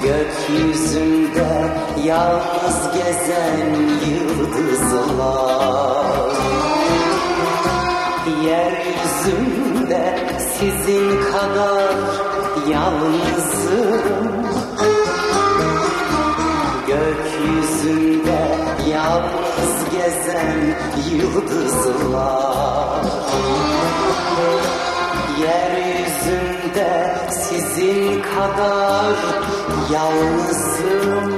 Gökyüzünde yalnız gezen yıldızlar, yeryüzünde sizin kadar yalnızım. Gökyüzünde yalnız gezen yıldızlar, yeryüzünde sizin kadar yalnızım.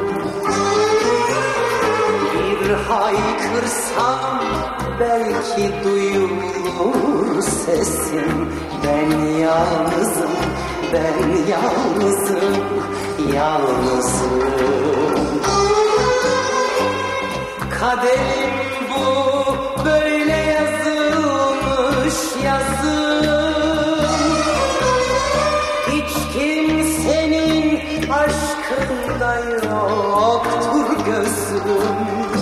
Bir haykırsam belki duyulur sesim. Ben yalnızım, ben yalnızım, yalnızım. Kaderim bu, böyle yazılmış yazım. Hiç kimsenin aşkında yoktur gözüm.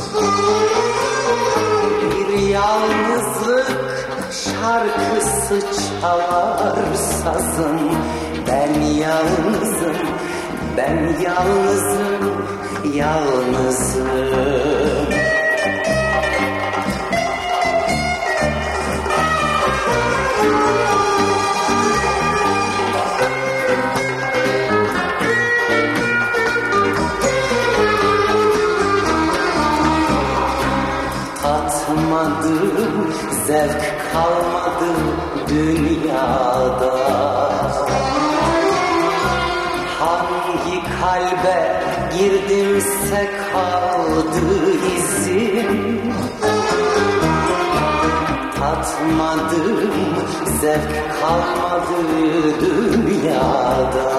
Bir yalnızlık şarkısı çalar sazım. Ben yalnızım, ben yalnızım, yalnızım. Tatmadım, zevk kalmadı dünyada. Hangi kalbe girdimse kaldı izim. Tatmadım, zevk kalmadı dünyada.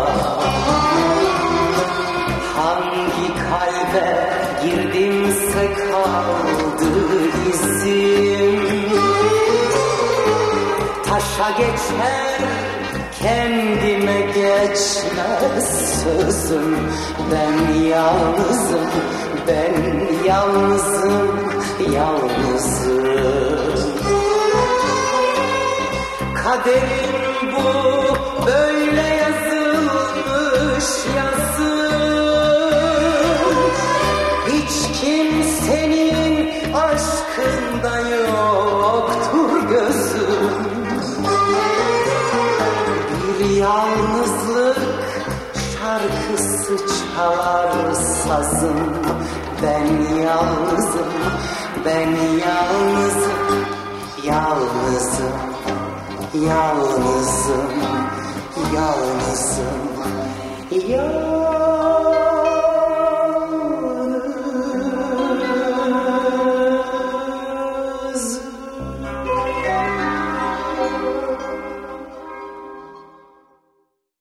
Hangi kalbe girdimse kaldı izim. Taşa geçer, kendime geçmez sözüm. Ben yalnızım, ben yalnızım, yalnızım. Kaderim bu, böyle yazılmış yazım. Hiç kimsenin aşkında yoktur gözüm. Bir yalnızlık şarkısı çalar sazım. Ben yalnızım, ben yalnızım, yalnızım, yalnızım, yalnızım, yalnızım.